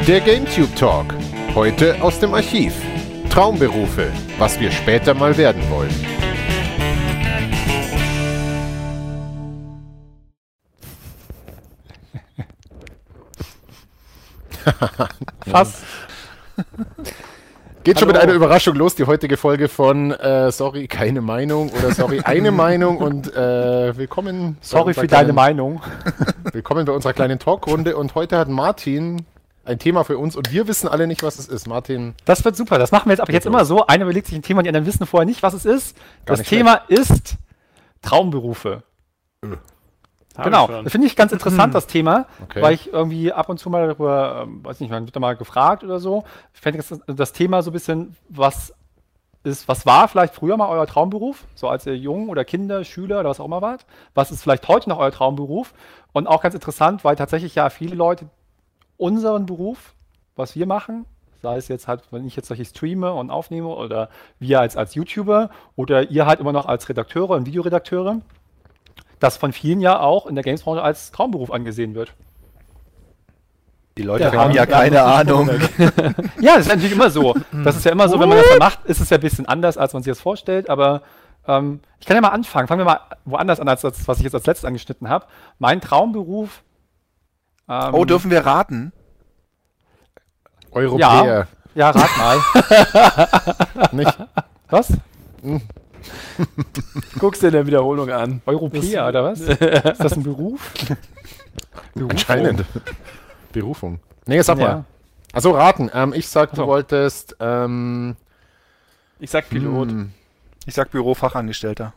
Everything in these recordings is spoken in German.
Der GameTube Talk. Heute aus dem Archiv. Traumberufe, was wir später mal werden wollen. Fast. Geht schon mit einer Überraschung los, die heutige Folge von Sorry, keine Meinung oder Sorry, eine Meinung und willkommen. Sorry für deine Meinung. Willkommen bei unserer kleinen Talkrunde und heute hat Martin ein Thema für uns und wir wissen alle nicht, was es ist. Martin. Das wird super, das machen wir jetzt aber jetzt immer so. Einer überlegt sich ein Thema, die anderen wissen vorher nicht, was es ist. Das Thema ist Traumberufe. Genau, das finde ich ganz interessant, das Thema, weil ich irgendwie ab und zu mal darüber, weiß nicht, man wird da mal gefragt oder so. Ich fände das Thema so ein bisschen, was war vielleicht früher mal euer Traumberuf, so als ihr jung oder Kinder, Schüler oder was auch immer wart? Was ist vielleicht heute noch euer Traumberuf? Und auch ganz interessant, weil tatsächlich ja viele Leute unseren Beruf, was wir machen, sei es jetzt halt, wenn ich jetzt solche streame und aufnehme oder wir als YouTuber oder ihr halt immer noch als Redakteure und Videoredakteure, das von vielen ja auch in der Games-Branche als Traumberuf angesehen wird. Die Leute haben ja keine Ahnung. Ja, das ist natürlich immer so. Das ist ja immer so, wenn man das dann macht, ist es ja ein bisschen anders, als man sich das vorstellt, aber ich kann ja mal anfangen. Fangen wir mal woanders an, als das, was ich jetzt als letztes angeschnitten habe. Mein Traumberuf. Dürfen wir raten? Europäer. Ja, rat mal. Nicht? Was? Guckst dir in der Wiederholung an. Europäer, oder was? Ist das ein Beruf? Anscheinend. Berufung. Nee, sag mal. Also raten. Ich sag, du wolltest... ich sag Pilot. Ich sag Bürofachangestellter.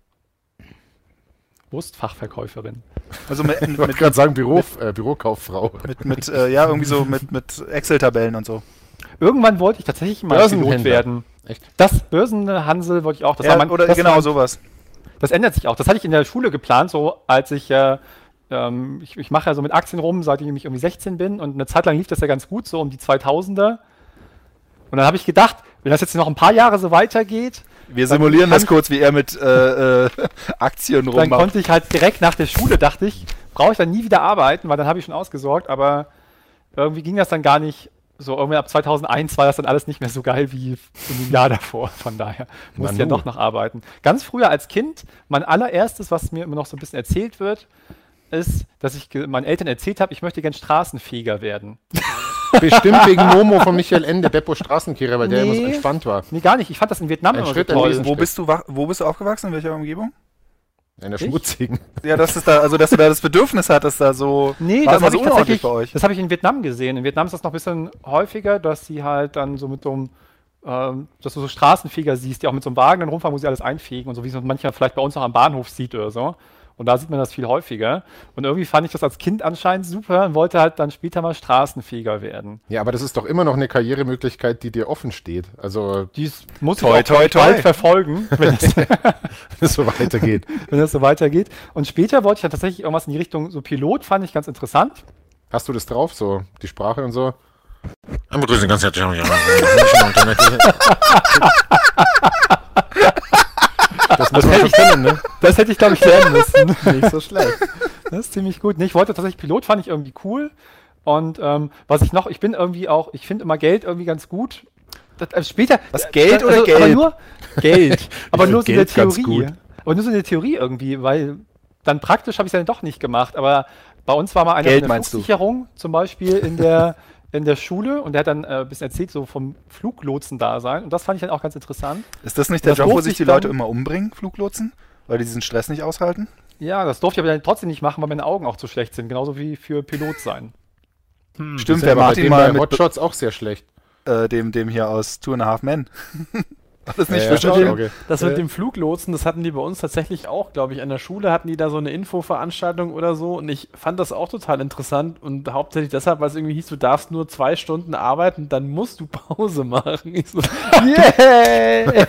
Wurstfachverkäuferin. Also ich wollte gerade sagen Bürokauffrau. Mit irgendwie so mit Excel-Tabellen und so. Irgendwann wollte ich tatsächlich mal Pilot werden. Echt? Das Börsenhansel wollte ich auch. Sowas. Das ändert sich auch. Das hatte ich in der Schule geplant, so als ich mache ja so mit Aktien rum, seitdem ich irgendwie 16 bin und eine Zeit lang lief das ja ganz gut, so um die 2000er. Und dann habe ich gedacht, wenn das jetzt noch ein paar Jahre so weitergeht... Wir simulieren das kurz, wie er mit Aktien rummacht. Dann konnte ich halt direkt nach der Schule, dachte ich, brauche ich dann nie wieder arbeiten, weil dann habe ich schon ausgesorgt, aber irgendwie ging das dann gar nicht. So irgendwie ab 2001 war das dann alles nicht mehr so geil wie im Jahr davor. Von daher musste ich ja doch noch arbeiten. Ganz früher als Kind, mein allererstes, was mir immer noch so ein bisschen erzählt wird, ist, dass ich meinen Eltern erzählt habe, ich möchte gern Straßenfeger werden. Bestimmt wegen Momo von Michael Ende, Beppo Straßenkehrer, weil der immer so entspannt war. Nee, gar nicht. Ich fand das in Vietnam immer so toll. Wo bist du aufgewachsen? In welcher Umgebung? In der schmutzigen. Ja, dass du da das Bedürfnis hattest, da so... Nee, das habe ich tatsächlich, das habe ich in Vietnam gesehen. In Vietnam ist das noch ein bisschen häufiger, dass sie halt dann so mit so einem, dass du so Straßenfeger siehst, die auch mit so einem Wagen dann rumfahren, wo sie alles einfegen und so, wie es manchmal vielleicht bei uns noch am Bahnhof sieht oder so. Und da sieht man das viel häufiger. Und irgendwie fand ich das als Kind anscheinend super und wollte halt dann später mal Straßenfeger werden. Ja, aber das ist doch immer noch eine Karrieremöglichkeit, die dir offen steht. Also dies muss ich auch bald verfolgen, wenn es so weitergeht. Wenn das so weitergeht. Und später wollte ich dann tatsächlich irgendwas in die Richtung, so Pilot fand ich ganz interessant. Hast du das drauf, so die Sprache und so? Begrüßen ganz herzlich. Das muss man schon können, ne? Das hätte ich, glaube ich, lernen müssen. Nicht so schlecht. Das ist ziemlich gut. Nee, ich wollte tatsächlich Pilot, fand ich irgendwie cool. Und was ich noch, ich finde immer Geld irgendwie ganz gut. Später. Was, Geld oder Geld? Aber nur Geld. Aber nur so in der Geld ganz Theorie. gut. Aber nur so in der Theorie irgendwie, weil dann praktisch habe ich es ja dann doch nicht gemacht. Aber bei uns war mal eine Flugsicherung zum Beispiel in der Schule und der hat dann ein bisschen erzählt, so vom Fluglotsen-Dasein. Und das fand ich dann auch ganz interessant. Ist das nicht der Job, wo sich die Leute immer umbringen, Fluglotsen? Weil die diesen Stress nicht aushalten? Ja, das durfte ich aber dann trotzdem nicht machen, weil meine Augen auch zu schlecht sind. Genauso wie für Pilot sein. Stimmt, der Martin mal mit Hotshots auch sehr schlecht. Dem hier aus 2.5 Men. Das nicht das mit dem Fluglotsen, das hatten die bei uns tatsächlich auch, glaube ich. An der Schule hatten die da so eine Infoveranstaltung oder so und ich fand das auch total interessant und hauptsächlich deshalb, weil es irgendwie hieß, du darfst nur 2 Stunden arbeiten, dann musst du Pause machen. Ich so, yeah!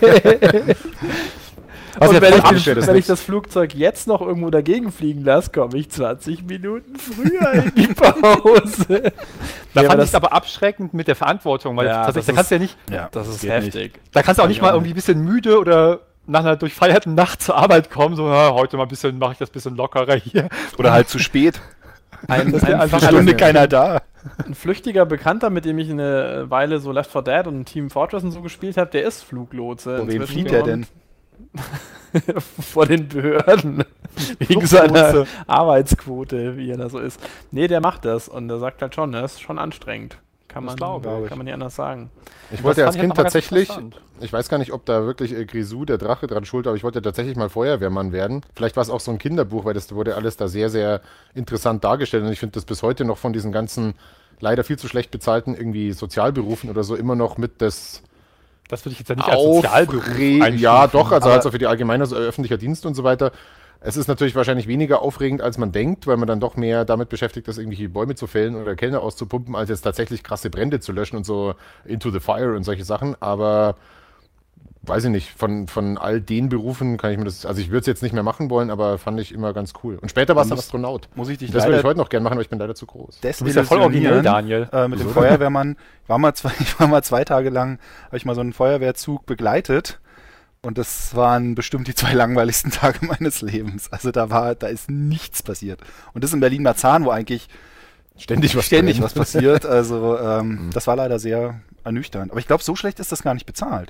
Und wenn ich das Flugzeug jetzt noch irgendwo dagegen fliegen lasse, komme ich 20 Minuten früher in die Pause. Da fand ich es aber abschreckend mit der Verantwortung, weil da kannst du ja nicht... Ja, das ist heftig. Da kannst du auch nicht mal irgendwie ein bisschen müde oder nach einer durchfeierten Nacht zur Arbeit kommen, so, heute mal mache ich das ein bisschen lockerer hier. Oder halt zu spät. Eine Stunde keiner da. ein flüchtiger Bekannter, mit dem ich eine Weile so Left 4 Dead und Team Fortress und so gespielt habe, der ist Fluglotse. Vor wem flieht der denn? Vor den Behörden. Wegen seiner Arbeitsquote, wie er da so ist. Nee, der macht das und der sagt halt schon, das ist schon anstrengend. Kann man nicht anders sagen. Ich wollte als Kind tatsächlich, ich weiß gar nicht, ob da wirklich Grisou, der Drache, dran schuld, aber ich wollte tatsächlich mal Feuerwehrmann werden. Vielleicht war es auch so ein Kinderbuch, weil das wurde alles da sehr, sehr interessant dargestellt und ich finde das bis heute noch von diesen ganzen leider viel zu schlecht bezahlten irgendwie Sozialberufen oder so immer noch mit das würde ich jetzt ja nicht als Sozialberuf einstufen. Ja, doch, also halt so für die allgemeine öffentlicher Dienst und so weiter. Es ist natürlich wahrscheinlich weniger aufregend, als man denkt, weil man dann doch mehr damit beschäftigt ist, irgendwelche Bäume zu fällen oder Kellner auszupumpen, als jetzt tatsächlich krasse Brände zu löschen und so into the fire und solche Sachen. Aber weiß ich nicht, von all den Berufen kann ich mir das, also ich würde es jetzt nicht mehr machen wollen, aber fand ich immer ganz cool. Und später war es Astronaut. Das würde ich heute noch gerne machen, aber ich bin leider zu groß. Du bist ja voll originell, Daniel. Mit dem Feuerwehrmann. Ich war mal 2 Tage lang, habe ich mal so einen Feuerwehrzug begleitet. Und das waren bestimmt die 2 langweiligsten Tage meines Lebens. Also da ist nichts passiert. Und das in Berlin-Marzahn, wo eigentlich ständig was passiert. Also das war leider sehr ernüchternd. Aber ich glaube, so schlecht ist das gar nicht bezahlt.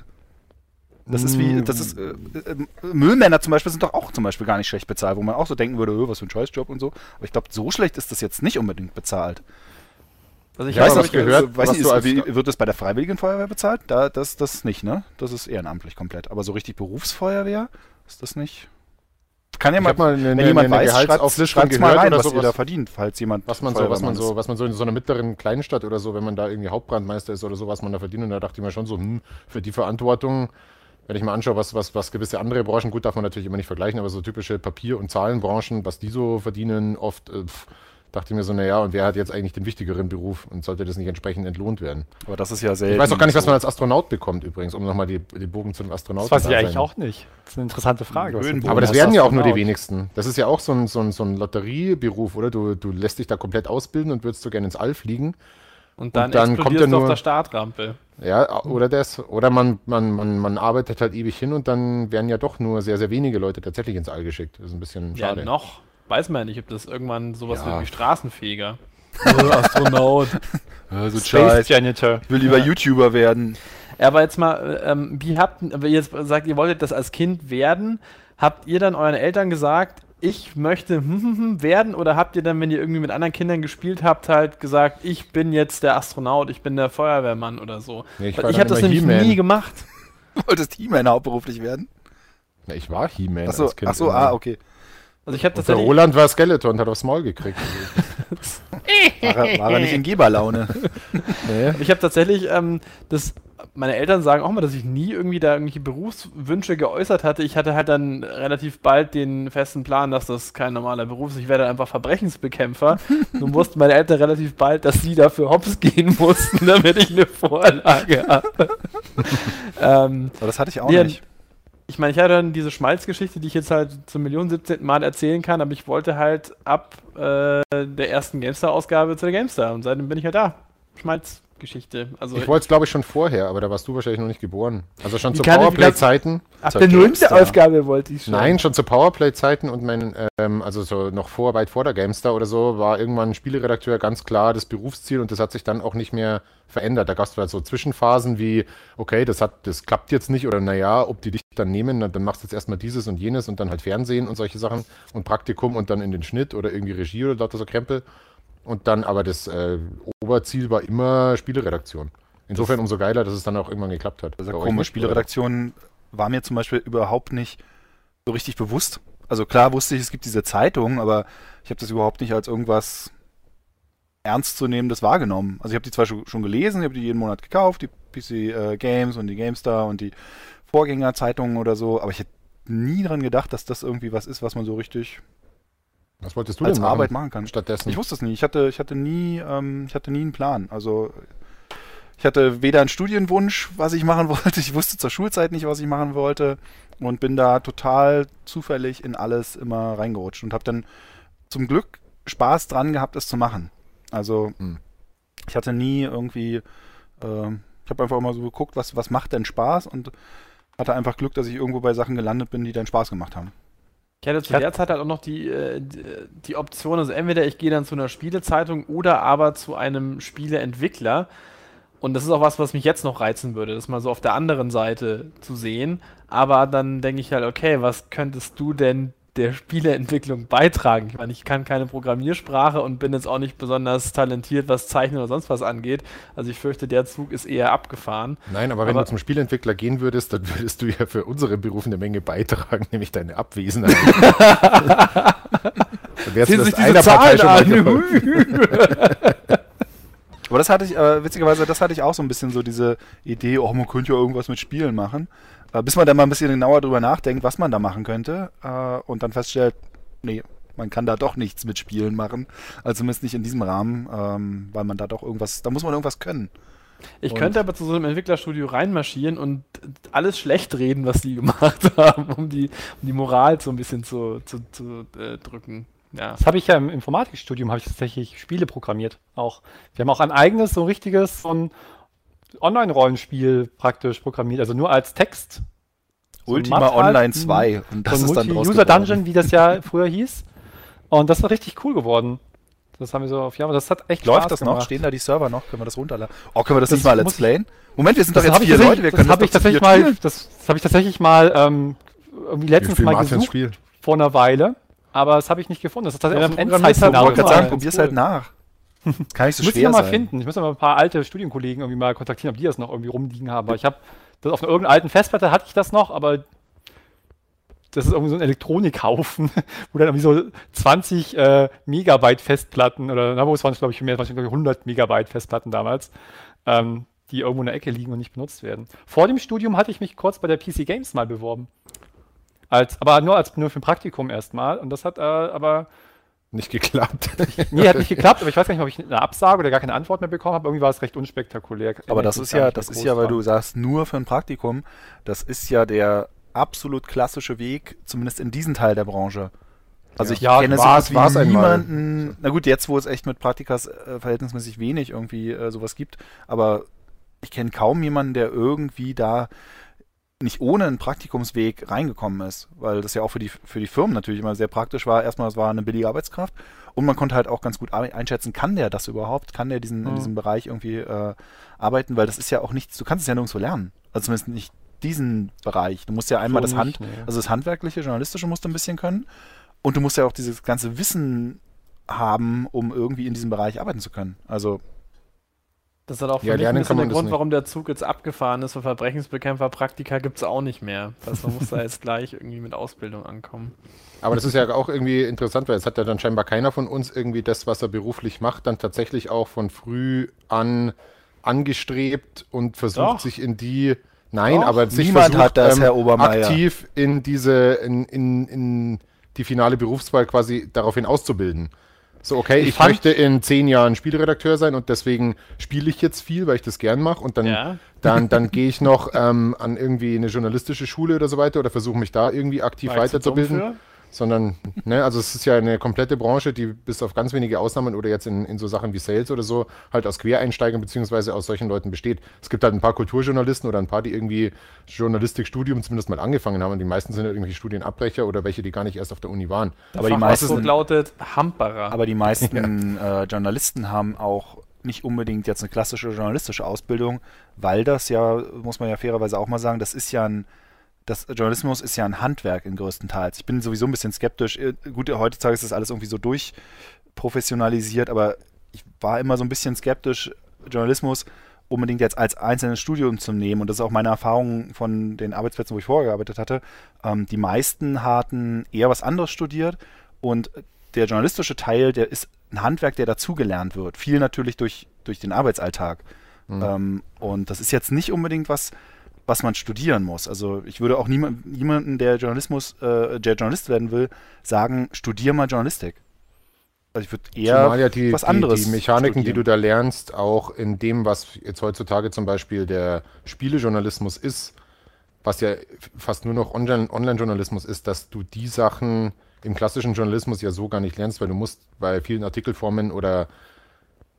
Müllmänner zum Beispiel sind doch auch zum Beispiel gar nicht schlecht bezahlt, wo man auch so denken würde, was für ein Scheißjob und so. Aber ich glaube, so schlecht ist das jetzt nicht unbedingt bezahlt. Also ich weiß, gehört, wird das bei der Freiwilligen Feuerwehr bezahlt? Das nicht, ne? Das ist ehrenamtlich komplett. Aber so richtig Berufsfeuerwehr ist das nicht. Kann ja mal, wenn jemand weiß, schreibt mal rein, was ihr da verdient, falls jemand was man so in so einer mittleren Kleinstadt oder so, wenn man da irgendwie Hauptbrandmeister ist oder so, was man da verdient. Und da dachte ich mir schon so, für die Verantwortung, wenn ich mal anschaue, was gewisse andere Branchen, gut, darf man natürlich immer nicht vergleichen, aber so typische Papier- und Zahlenbranchen, was die so verdienen, oft dachte ich mir so, naja, und wer hat jetzt eigentlich den wichtigeren Beruf und sollte das nicht entsprechend entlohnt werden? Aber das ist ja selten. Ich weiß auch gar nicht, was man als Astronaut bekommt übrigens, um nochmal die Bogen zu dem Astronauten zu sagen. Das weiß ich eigentlich auch nicht. Das ist eine interessante Frage. Aber das werden ja auch nur die wenigsten. Das ist ja auch so ein Lotterieberuf, oder? Du lässt dich da komplett ausbilden und würdest so gerne ins All fliegen. Und dann kommt ja nur auf der Startrampe. Ja, oder das. Oder man arbeitet halt ewig hin und dann werden ja doch nur sehr, sehr wenige Leute tatsächlich ins All geschickt. Das ist ein bisschen schade. Ja, noch. Weiß man ja nicht, ob das irgendwann sowas wird wie Straßenfeger. Astronaut. So Space Janitor. Ich will lieber YouTuber werden. Aber jetzt mal, wenn ihr jetzt sagt, ihr wolltet das als Kind werden, habt ihr dann euren Eltern gesagt, ich möchte werden, oder habt ihr dann, wenn ihr irgendwie mit anderen Kindern gespielt habt, halt gesagt, ich bin jetzt der Astronaut, ich bin der Feuerwehrmann oder so? Nee, ich habe das nämlich nie gemacht. Du wolltest He-Man hauptberuflich werden? Ja, ich war He-Man als Kind. Okay. Also ich habe der Roland war Skeleton, hat aufs Maul gekriegt. war er nicht in Geberlaune? Nee. Ich habe tatsächlich, meine Eltern sagen auch mal, dass ich nie irgendwie da irgendwelche Berufswünsche geäußert hatte. Ich hatte halt dann relativ bald den festen Plan, dass das kein normaler Beruf ist. Ich werde einfach Verbrechensbekämpfer. Nun wussten meine Eltern relativ bald, dass sie dafür hops gehen mussten, damit ich eine Vorlage habe. Aber das hatte ich auch nicht. Ich meine, ich hatte dann diese Schmalzgeschichte, die ich jetzt halt zum 1.017. Mal erzählen kann, aber ich wollte halt ab der ersten GameStar-Ausgabe zu der GameStar und seitdem bin ich halt da. Schmalzgeschichte. Also ich wollte es, glaube ich, schon vorher, aber da warst du wahrscheinlich noch nicht geboren. Also schon zu Powerplay-Zeiten. Ab der 9. Ausgabe wollte ich schon. Nein, schon zu Powerplay-Zeiten und also so noch weit vor der GameStar oder so, war irgendwann ein Spieleredakteur ganz klar das Berufsziel und das hat sich dann auch nicht mehr verändert. Da gab es halt so Zwischenphasen wie, okay, das klappt jetzt nicht oder naja, ob die dich dann nehmen, dann machst du jetzt erstmal dieses und jenes und dann halt Fernsehen und solche Sachen und Praktikum und dann in den Schnitt oder irgendwie Regie oder lauter so Krempel. Und dann aber das Oberziel war immer Spieleredaktion. Insofern umso geiler, dass es dann auch irgendwann geklappt hat. Also komisch, Spieleredaktion war mir zum Beispiel überhaupt nicht so richtig bewusst. Also klar wusste ich, es gibt diese Zeitung, aber ich habe das überhaupt nicht als irgendwas ernstzunehmendes wahrgenommen. Also ich habe die zwar schon gelesen, ich habe die jeden Monat gekauft, die PC Games und die GameStar und die Vorgängerzeitungen oder so, aber ich hätte nie dran gedacht, dass das irgendwie was ist, was man so richtig was wolltest du als denn Arbeit machen kann. Stattdessen? Ich wusste es nie. Ich hatte nie einen Plan. Also ich hatte weder einen Studienwunsch, was ich machen wollte. Ich wusste zur Schulzeit nicht, was ich machen wollte und bin da total zufällig in alles immer reingerutscht und habe dann zum Glück Spaß dran gehabt, es zu machen. Also ich hatte nie irgendwie, ich habe einfach immer so geguckt, was macht denn Spaß und hatte einfach Glück, dass ich irgendwo bei Sachen gelandet bin, die dann Spaß gemacht haben. Ich hatte zu der Zeit halt auch noch die Option, also entweder ich gehe dann zu einer Spielezeitung oder aber zu einem Spieleentwickler. Und das ist auch was mich jetzt noch reizen würde, das mal so auf der anderen Seite zu sehen. Aber dann denke ich halt, okay, was könntest du denn der Spieleentwicklung beitragen? Ich meine, ich kann keine Programmiersprache und bin jetzt auch nicht besonders talentiert, was Zeichnen oder sonst was angeht. Also ich fürchte, der Zug ist eher abgefahren. Nein, aber wenn du zum Spieleentwickler gehen würdest, dann würdest du ja für unseren Beruf eine Menge beitragen, nämlich deine Abwesenheit. Dann wärst du das einer Partei schon mal geholfen. Aber das hatte ich, witzigerweise, das hatte ich auch so ein bisschen so diese Idee, man könnte ja irgendwas mit Spielen machen. Bis man dann mal ein bisschen genauer drüber nachdenkt, was man da machen könnte und dann feststellt, nee, man kann da doch nichts mit Spielen machen. Also zumindest nicht in diesem Rahmen, weil man da doch da muss man irgendwas können. Ich könnte aber zu so einem Entwicklerstudio reinmarschieren und alles schlecht reden, was die gemacht haben, um die Moral so ein bisschen zu drücken. Ja. Das habe ich ja im Informatikstudium, habe ich tatsächlich Spiele programmiert auch. Wir haben auch ein eigenes, so ein richtiges Online-Rollenspiel praktisch programmiert, also nur als Text. Ultima Online 2. Und das ist dann Multi-User-Dungeon, wie das ja früher hieß. Und das war richtig cool geworden. Das haben wir so auf Jahre, das hat echt Läuft Spaß das gemacht. Noch? Stehen da die Server noch? Können wir das runterladen? Oh, können wir das nicht mal let's playen? Moment, wir sind doch jetzt 4 Leute, wir können das habe ich tatsächlich mal irgendwie letztens mal gesucht vor einer Weile. Aber das habe ich nicht gefunden. Das ist tatsächlich ein Endzeit-Szenario. Ich kann sagen, probier's halt nach. Kann nicht so schwer sein. Muss ich mal finden. Ich muss mal ein paar alte Studienkollegen irgendwie mal kontaktieren, ob die das noch irgendwie rumliegen haben. Aber ich habe das auf einer irgendeiner alten Festplatte hatte ich das noch, aber das ist irgendwie so ein Elektronikhaufen, wo dann irgendwie so 20 Megabyte Festplatten oder, wo es waren, glaube ich, mehr, 100 Megabyte Festplatten damals, die irgendwo in der Ecke liegen und nicht benutzt werden. Vor dem Studium hatte ich mich kurz bei der PC Games mal beworben. Aber nur für ein Praktikum erstmal. Und das hat aber nicht geklappt. Nee, hat nicht geklappt, aber ich weiß gar nicht, ob ich eine Absage oder gar keine Antwort mehr bekommen habe. Irgendwie war es recht unspektakulär. Aber das ist ja, weil du sagst, nur für ein Praktikum, das ist ja der absolut klassische Weg, zumindest in diesem Teil der Branche. Also ich kenne sowas wie niemanden, na gut, jetzt wo es echt mit Praktikas verhältnismäßig wenig irgendwie sowas gibt, aber ich kenne kaum jemanden, der irgendwie da nicht ohne einen Praktikumsweg reingekommen ist, weil das ja auch für die Firmen natürlich immer sehr praktisch war. Erstmal, es war eine billige Arbeitskraft und man konnte halt auch ganz gut einschätzen, kann der das überhaupt? Kann der in diesem Bereich irgendwie arbeiten? Weil das ist ja auch nichts, du kannst es ja nirgendwo lernen. Also zumindest nicht diesen Bereich. Du musst ja einmal also das Handwerkliche, Journalistische musst du ein bisschen können und du musst ja auch dieses ganze Wissen haben, um irgendwie in diesem Bereich arbeiten zu können. Also das ist halt auch für mich ein bisschen der Grund, warum der Zug jetzt abgefahren ist. Für Verbrechensbekämpfer Praktika gibt es auch nicht mehr. Also man muss da jetzt gleich irgendwie mit Ausbildung ankommen. Aber das ist ja auch irgendwie interessant, weil es hat ja dann scheinbar keiner von uns irgendwie das, was er beruflich macht, dann tatsächlich auch von früh an angestrebt und versucht sich in die... Nein, aber sich niemand hat das, Herr Obermeier, aktiv in die finale Berufswahl quasi daraufhin auszubilden. So, okay, ich möchte in 10 Jahren Spielredakteur sein und deswegen spiele ich jetzt viel, weil ich das gern mache und dann gehe ich noch an irgendwie eine journalistische Schule oder so weiter oder versuche mich da irgendwie aktiv weiterzubilden. Sondern, also es ist ja eine komplette Branche, die bis auf ganz wenige Ausnahmen oder jetzt in so Sachen wie Sales oder so halt aus Quereinsteigern beziehungsweise aus solchen Leuten besteht. Es gibt halt ein paar Kulturjournalisten oder ein paar, die irgendwie Journalistikstudium zumindest mal angefangen haben und die meisten sind irgendwelche Studienabbrecher oder welche, die gar nicht erst auf der Uni waren. Aber die meisten lautet Hamperer. Aber die meisten Journalisten haben auch nicht unbedingt jetzt eine klassische journalistische Ausbildung, weil das ja, muss man ja fairerweise auch mal sagen, das Journalismus ist ja ein Handwerk in größtenteils. Ich bin sowieso ein bisschen skeptisch. Gut, heutzutage ist das alles irgendwie so durchprofessionalisiert, aber ich war immer so ein bisschen skeptisch, Journalismus unbedingt jetzt als einzelnes Studium zu nehmen. Und das ist auch meine Erfahrung von den Arbeitsplätzen, wo ich vorher gearbeitet hatte. Die meisten hatten eher was anderes studiert und der journalistische Teil, der ist ein Handwerk, der dazugelernt wird. Viel natürlich durch den Arbeitsalltag. Und das ist jetzt nicht unbedingt was man studieren muss. Also ich würde auch niemanden, der Journalist werden will, sagen, studier mal Journalistik. Also ich würde eher was anderes die Mechaniken, studieren, die du da lernst, auch in dem, was jetzt heutzutage zum Beispiel der Spielejournalismus ist, was ja fast nur noch Online-Journalismus ist, dass du die Sachen im klassischen Journalismus ja so gar nicht lernst, weil du musst bei vielen Artikelformen oder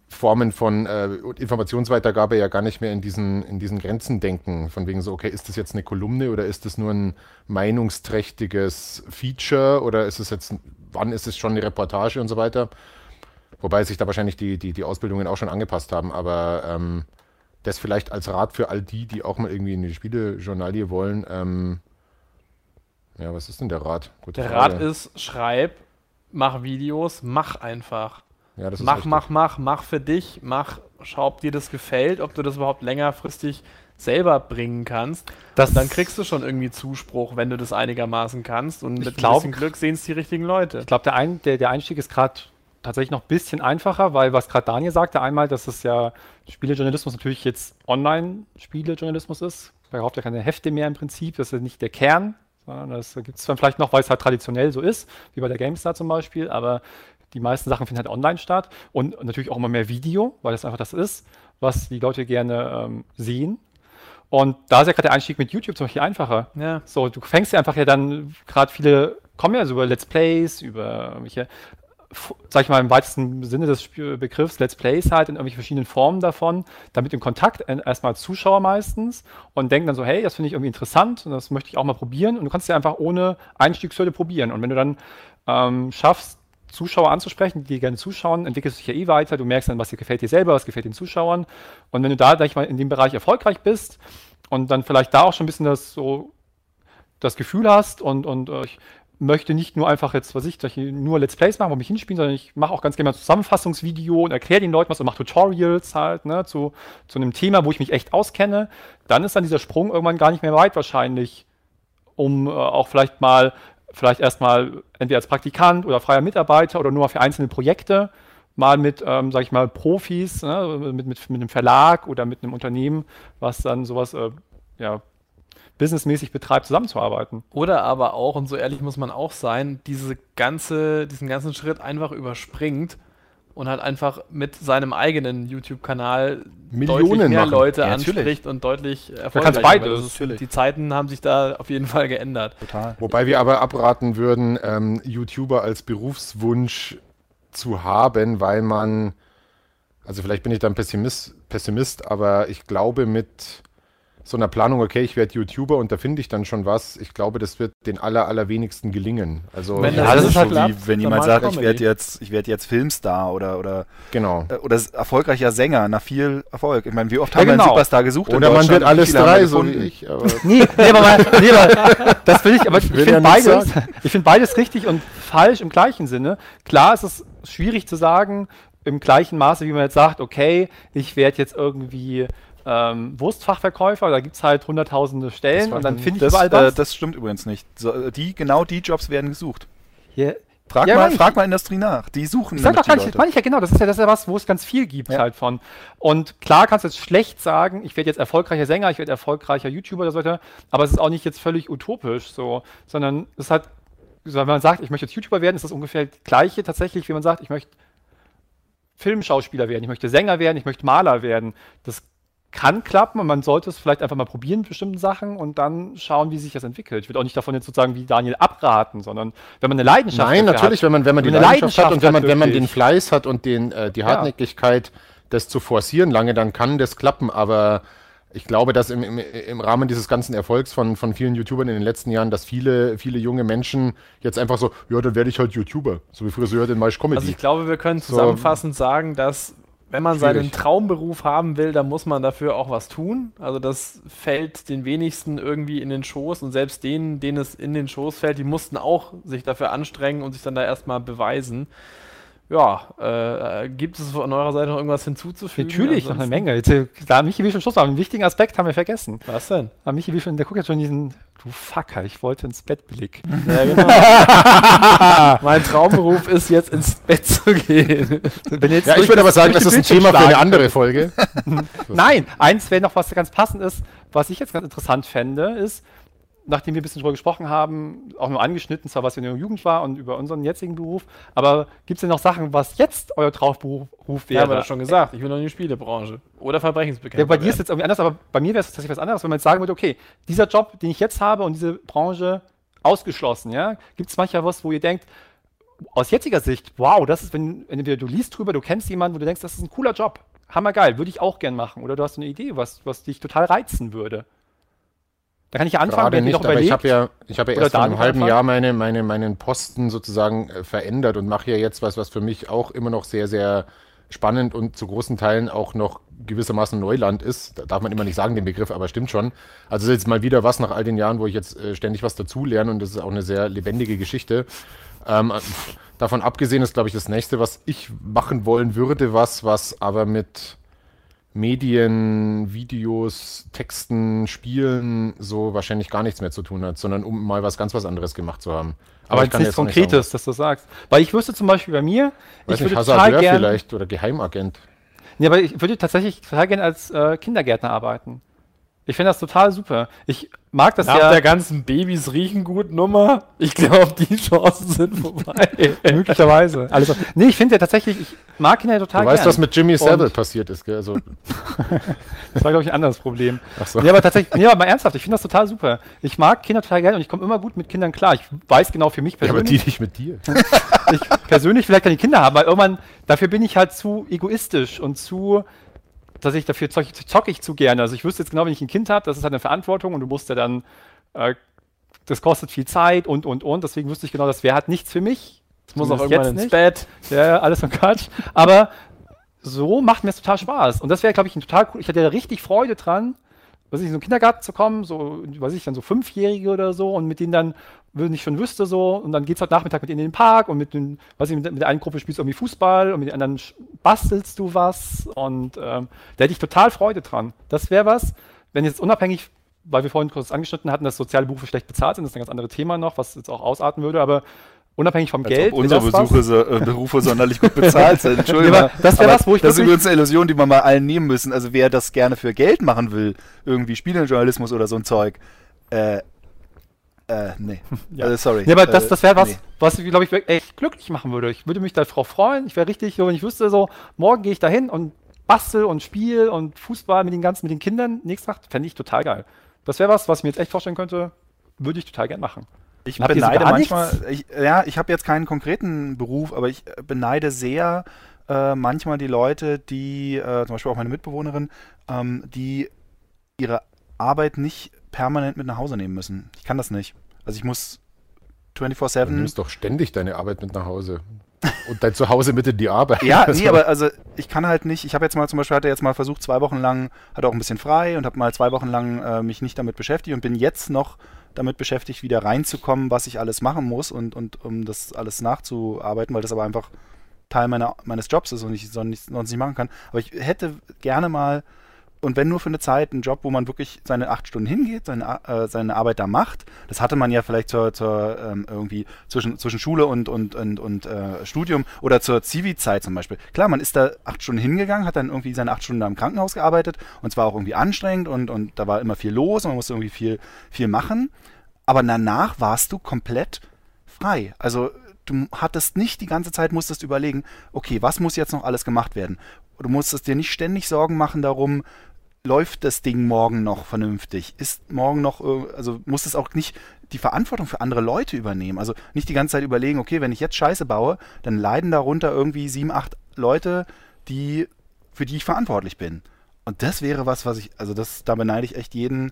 Formen von Informationsweitergabe ja gar nicht mehr in diesen Grenzen denken. Von wegen so, okay, ist das jetzt eine Kolumne oder ist das nur ein meinungsträchtiges Feature oder ist es jetzt, wann ist es schon eine Reportage und so weiter? Wobei sich da wahrscheinlich die Ausbildungen auch schon angepasst haben, aber das vielleicht als Rat für all die auch mal irgendwie in die Spielejournalie wollen. Ja, was ist denn der Rat? Gute Frage. Rat ist, schreib, mach Videos, mach einfach. Ja, das ist mach für dich, schau, ob dir das gefällt, ob du das überhaupt längerfristig selber bringen kannst. Und dann kriegst du schon irgendwie Zuspruch, wenn du das einigermaßen kannst. Und mit ein bisschen Glück sehen es die richtigen Leute. Ich glaube, der Einstieg ist gerade tatsächlich noch ein bisschen einfacher, weil was gerade Daniel sagte einmal, dass es ja Spielejournalismus natürlich jetzt Online-Spielejournalismus ist. Da braucht ja keine Hefte mehr im Prinzip, das ist nicht der Kern, sondern das gibt es dann vielleicht noch, weil es halt traditionell so ist, wie bei der GameStar zum Beispiel, aber die meisten Sachen finden halt online statt und natürlich auch immer mehr Video, weil das einfach das ist, was die Leute gerne sehen. Und da ist ja gerade der Einstieg mit YouTube zum Beispiel einfacher. Ja. So, du fängst ja einfach ja dann, gerade viele kommen ja so über Let's Plays, über irgendwelche, sag ich mal im weitesten Sinne des Begriffs, Let's Plays halt in irgendwelchen verschiedenen Formen davon, damit in Kontakt erstmal als Zuschauer meistens und denken dann so, hey, das finde ich irgendwie interessant und das möchte ich auch mal probieren und du kannst ja einfach ohne Einstiegshürde probieren und wenn du dann schaffst, Zuschauer anzusprechen, die gerne zuschauen, entwickelst du dich ja eh weiter, du merkst dann, was dir gefällt dir selber, was gefällt den Zuschauern und wenn du da, sag ich mal, in dem Bereich erfolgreich bist und dann vielleicht da auch schon ein bisschen das Gefühl hast und ich möchte nicht nur einfach jetzt, nur Let's Plays machen, wo mich hinspielen, sondern ich mache auch ganz gerne mal ein Zusammenfassungsvideo und erkläre den Leuten was und mache Tutorials halt, ne, zu einem Thema, wo ich mich echt auskenne, dann ist dann dieser Sprung irgendwann gar nicht mehr weit wahrscheinlich, um auch vielleicht erstmal entweder als Praktikant oder freier Mitarbeiter oder nur mal für einzelne Projekte mal mit, sag ich mal, Profis, ne, mit einem Verlag oder mit einem Unternehmen, was dann sowas, businessmäßig betreibt, zusammenzuarbeiten. Oder aber auch, und so ehrlich muss man auch sein, diesen ganzen Schritt einfach überspringt und halt einfach mit seinem eigenen YouTube-Kanal deutlich mehr Leute anspricht und deutlich erfolgreicher. Beides. Die Zeiten haben sich da auf jeden Fall geändert. Total. Wobei wir aber abraten würden, YouTuber als Berufswunsch zu haben, weil man, also vielleicht bin ich dann Pessimist, aber ich glaube mit so einer Planung, okay, ich werde YouTuber und da finde ich dann schon was. Ich glaube, das wird den allerwenigsten gelingen. Also das ist halt wie, wenn jemand sagt, ich werde jetzt Filmstar oder genau. Oder erfolgreicher Sänger, nach viel Erfolg. Ich meine, wie oft haben wir einen Superstar gesucht? Oder man wird alles drei, so wie ich. Aber das will ich, aber ich finde beides richtig und falsch im gleichen Sinne. Klar ist es schwierig zu sagen, im gleichen Maße, wie man jetzt sagt, okay, ich werde jetzt irgendwie Wurstfachverkäufer, da gibt es halt hunderttausende Stellen und dann finde ich überall was. Das stimmt übrigens nicht. Genau die Jobs werden gesucht. Yeah. Frag mal Industrie nach. Die suchen nämlich die Leute. Meine ich ja genau, das ist ja was, wo es ganz viel gibt halt von. Und klar kannst du jetzt schlecht sagen, ich werde jetzt erfolgreicher Sänger, ich werde erfolgreicher YouTuber oder so weiter, aber es ist auch nicht jetzt völlig utopisch so, sondern es ist halt, wenn man sagt, ich möchte jetzt YouTuber werden, ist das ungefähr das Gleiche tatsächlich, wie man sagt, ich möchte Filmschauspieler werden, ich möchte Sänger werden, ich möchte Maler werden. Das kann klappen und man sollte es vielleicht einfach mal probieren mit bestimmten Sachen und dann schauen, wie sich das entwickelt. Ich würde auch nicht davon jetzt sozusagen wie Daniel abraten, sondern wenn man eine Leidenschaft hat. Nein, natürlich, wenn man die Leidenschaft hat und wenn man den Fleiß hat und die Hartnäckigkeit, das zu forcieren lange, dann kann das klappen, aber ich glaube, dass im Rahmen dieses ganzen Erfolgs von vielen YouTubern in den letzten Jahren, dass viele junge Menschen jetzt einfach so, ja, dann werde ich halt YouTuber, so wie früher so den Maisch Comedy. Also ich glaube, wir können zusammenfassend sagen, dass wenn man seinen Traumberuf haben will, dann muss man dafür auch was tun. Also das fällt den wenigsten irgendwie in den Schoß und selbst denen es in den Schoß fällt, die mussten auch sich dafür anstrengen und sich dann da erstmal beweisen. Ja, gibt es von eurer Seite noch irgendwas hinzuzufügen? Natürlich, noch eine Menge. Da Michi will schon Schluss machen. Einen wichtigen Aspekt haben wir vergessen. Was denn? Michi will schon, der guckt jetzt schon diesen, du Fucker, ich wollte ins Bett Blick. Ja, genau. Mein Traumberuf ist jetzt ins Bett zu gehen. Ich würde aber sagen, das ist ein Thema für eine andere Folge. Nein, eins wäre noch, was ganz passend ist, was ich jetzt ganz interessant fände, ist, nachdem wir ein bisschen drüber gesprochen haben, auch nur angeschnitten, zwar was in der Jugend war und über unseren jetzigen Beruf, aber gibt es denn noch Sachen, was jetzt euer Traumberuf wäre? Ja, aber das schon gesagt, ich will noch in die Spielebranche oder Verbrechensbekämpfer. Ja, bei dir ist es jetzt irgendwie anders, aber bei mir wäre es tatsächlich was anderes, wenn man jetzt sagen würde, okay, dieser Job, den ich jetzt habe und diese Branche ausgeschlossen, ja, gibt es manchmal was, wo ihr denkt, aus jetziger Sicht, wow, das ist, wenn du liest drüber, du kennst jemanden, wo du denkst, das ist ein cooler Job, hammergeil, würde ich auch gern machen. Oder du hast eine Idee, was dich total reizen würde. Da kann ich ja anfangen, wenn ich noch überlegt. Aber ich habe ja erst vor einem halben Jahr meinen Posten sozusagen verändert und mache ja jetzt was für mich auch immer noch sehr, sehr spannend und zu großen Teilen auch noch gewissermaßen Neuland ist. Da darf man immer nicht sagen, den Begriff, aber stimmt schon. Also ist jetzt mal wieder was nach all den Jahren, wo ich jetzt ständig was dazulerne und das ist auch eine sehr lebendige Geschichte. Davon abgesehen ist, glaube ich, das nächste, was ich machen wollen würde, was aber mit Medien, Videos, Texten, Spielen so wahrscheinlich gar nichts mehr zu tun hat, sondern um mal was anderes gemacht zu haben. Aber jetzt nichts Konkretes, dass du sagst. Weil ich wüsste zum Beispiel bei mir, ich würde total gerne vielleicht oder Geheimagent. Nee, aber ich würde tatsächlich total gerne als Kindergärtner arbeiten. Ich finde das total super. Ich mag das Nach der ganzen Babys riechen gut Nummer, ich glaube, die Chancen sind vorbei. Möglicherweise. Also, nee, ich finde ja tatsächlich, ich mag Kinder total gerne. Du weißt, was mit Jimmy Savile passiert ist, gell? Also das war, glaube ich, ein anderes Problem. Ach so. Nee, aber tatsächlich, nee, aber mal ernsthaft, ich finde das total super. Ich mag Kinder total gerne und ich komme immer gut mit Kindern klar. Ich weiß genau für mich persönlich. Ja, aber die nicht mit dir. Ich persönlich vielleicht keine Kinder haben, weil irgendwann, dafür bin ich halt zu egoistisch und dafür zocke ich zu gerne. Also ich wüsste jetzt genau, wenn ich ein Kind habe, das ist halt eine Verantwortung und du musst ja dann, das kostet viel Zeit und. Deswegen wüsste ich genau, das wäre halt nichts für mich. Das muss auch irgendwann ins Bett. Ja, alles von Quatsch. Aber so macht mir es total Spaß. Und das wäre, glaube ich, ich hatte da richtig Freude dran, in so einen Kindergarten zu kommen, so, dann so 5-Jährige oder so und mit denen dann, wenn ich schon wüsste, so, und dann geht's heute Nachmittag mit ihnen in den Park und mit der einen Gruppe spielst du irgendwie Fußball und mit den anderen bastelst du was und da hätte ich total Freude dran. Das wäre was, wenn jetzt unabhängig, weil wir vorhin kurz angeschnitten hatten, dass soziale Berufe schlecht bezahlt sind, das ist ein ganz anderes Thema noch, was jetzt auch ausarten würde, aber unabhängig vom Geld. Ob unsere Berufe sonderlich gut bezahlt sind. Entschuldigung. Ja, das wäre was, wo ich das ist übrigens eine Illusion, die man mal allen nehmen müssen. Also wer das gerne für Geld machen will, irgendwie Spielejournalismus oder so ein Zeug, nee. Ja. Sorry. Nee, aber das wäre was, was ich, glaube ich, echt glücklich machen würde. Ich würde mich darauf freuen. Ich wäre richtig, wenn ich wüsste, so, morgen gehe ich dahin und bastel und spiele und Fußball mit den Kindern nächste Nacht, fände ich total geil. Das wäre was ich mir jetzt echt vorstellen könnte, würde ich total gern machen. Ich beneide manchmal, ich habe jetzt keinen konkreten Beruf, aber ich beneide sehr manchmal die Leute, die, zum Beispiel auch meine Mitbewohnerin, die ihre Arbeit nicht permanent mit nach Hause nehmen müssen. Ich kann das nicht. Also ich muss 24/7... Du nimmst doch ständig deine Arbeit mit nach Hause. Und dein Zuhause mit in die Arbeit. Ja, nee, aber also ich kann halt nicht, ich habe jetzt mal zum Beispiel, hatte jetzt mal versucht, 2 Wochen lang, hatte auch ein bisschen frei und habe mal 2 Wochen lang mich nicht damit beschäftigt und bin jetzt noch damit beschäftigt, wieder reinzukommen, was ich alles machen muss und um das alles nachzuarbeiten, weil das aber einfach Teil meines Jobs ist und ich sonst nicht machen kann. Aber ich hätte gerne mal, und wenn nur für eine Zeit, einen Job, wo man wirklich seine 8 Stunden hingeht, seine Arbeit da macht. Das hatte man ja vielleicht irgendwie zwischen Schule und Studium oder zur Zivi-Zeit zum Beispiel. Klar, man ist da 8 Stunden hingegangen, hat dann irgendwie seine 8 Stunden da im Krankenhaus gearbeitet und zwar auch irgendwie anstrengend und da war immer viel los und man musste irgendwie viel machen. Aber danach warst du komplett frei. Also du hattest nicht die ganze Zeit, musstest überlegen, okay, was muss jetzt noch alles gemacht werden? Du musstest dir nicht ständig Sorgen machen darum, läuft das Ding morgen noch vernünftig? Ist morgen noch, also musstest auch nicht die Verantwortung für andere Leute übernehmen. Also nicht die ganze Zeit überlegen, okay, wenn ich jetzt Scheiße baue, dann leiden darunter irgendwie 7, 8 Leute, für die ich verantwortlich bin. Und das wäre was da beneide ich echt jeden,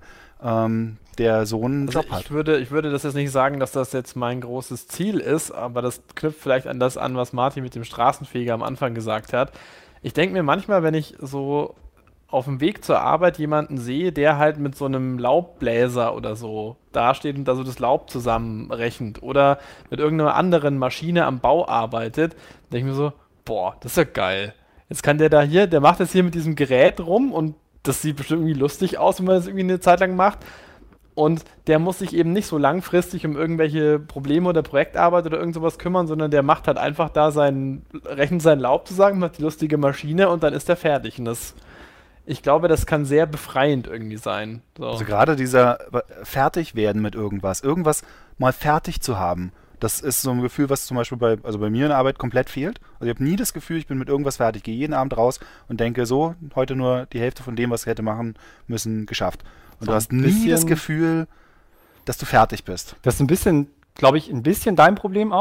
der so einen Job hat. Ich würde das jetzt nicht sagen, dass das jetzt mein großes Ziel ist, aber das knüpft vielleicht an das an, was Martin mit dem Straßenfeger am Anfang gesagt hat. Ich denke mir manchmal, wenn ich so auf dem Weg zur Arbeit jemanden sehe, der halt mit so einem Laubbläser oder so dasteht und da so das Laub zusammenrechnet oder mit irgendeiner anderen Maschine am Bau arbeitet, denke ich mir so, boah, das ist ja geil. Jetzt kann der macht das hier mit diesem Gerät rum und das sieht bestimmt irgendwie lustig aus, wenn man das irgendwie eine Zeit lang macht. Und der muss sich eben nicht so langfristig um irgendwelche Probleme oder Projektarbeit oder irgend sowas kümmern, sondern der macht halt einfach da rechnet sein Laub zusammen, macht die lustige Maschine und dann ist der fertig. Und ich glaube, das kann sehr befreiend irgendwie sein. So. Also gerade dieser Fertigwerden mit irgendwas mal fertig zu haben, das ist so ein Gefühl, was zum Beispiel bei mir in der Arbeit komplett fehlt. Also ich habe nie das Gefühl, ich bin mit irgendwas fertig. Ich gehe jeden Abend raus und denke so, heute nur die Hälfte von dem, was ich hätte machen müssen, geschafft. Und so du hast nie das Gefühl, dass du fertig bist. Das ist ein bisschen, glaube ich, dein Problem auch.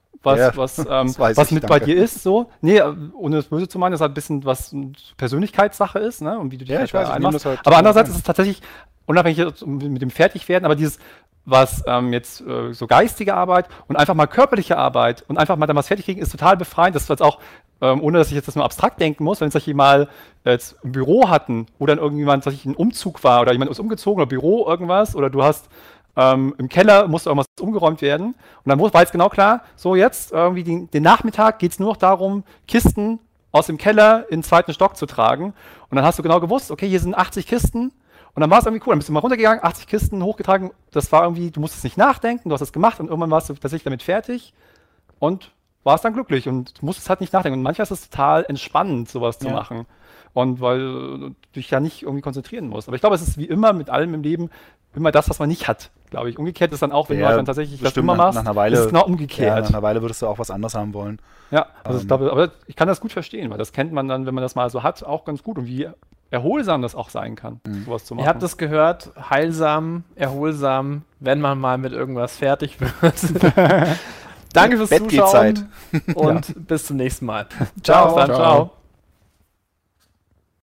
was mit bei dir ist, so. Nee, ohne das Böse zu meinen, das halt ein bisschen was Persönlichkeitssache ist, ne? Und wie du dich einmachst. Halt aber andererseits ist es tatsächlich, unabhängig mit dem Fertigwerden, aber dieses, was jetzt so geistige Arbeit und einfach mal körperliche Arbeit und einfach mal dann was fertig kriegen, ist total befreiend. Das ist jetzt auch, ohne dass ich jetzt das nur abstrakt denken muss, wenn jetzt solche mal jetzt ein Büro hatten, wo dann irgendjemand, dass ich ein Umzug war oder jemand ist umgezogen oder Büro irgendwas oder du hast im Keller musste irgendwas umgeräumt werden. Und dann war jetzt genau klar, so jetzt irgendwie den Nachmittag geht es nur noch darum, Kisten aus dem Keller in den zweiten Stock zu tragen. Und dann hast du genau gewusst, okay, hier sind 80 Kisten. Und dann war es irgendwie cool. Dann bist du mal runtergegangen, 80 Kisten hochgetragen. Das war irgendwie, du musstest nicht nachdenken, du hast es gemacht und irgendwann warst du tatsächlich damit fertig und warst dann glücklich und du musstest halt nicht nachdenken. Und manchmal ist es total entspannend, sowas zu machen. Und weil du dich ja nicht irgendwie konzentrieren musst. Aber ich glaube, es ist wie immer mit allem im Leben immer das, was man nicht hat, glaube ich. Umgekehrt ist dann auch, wenn du dann tatsächlich das immer machst, nach einer Weile, ist es genau umgekehrt. Ja, nach einer Weile würdest du auch was anderes haben wollen. Ja, also ich glaube, aber ich kann das gut verstehen, weil das kennt man dann, wenn man das mal so hat, auch ganz gut und wie erholsam das auch sein kann, sowas zu machen. Ihr habt es gehört, heilsam, erholsam, wenn man mal mit irgendwas fertig wird. Danke fürs Zuschauen und bis zum nächsten Mal. Ciao. Ciao.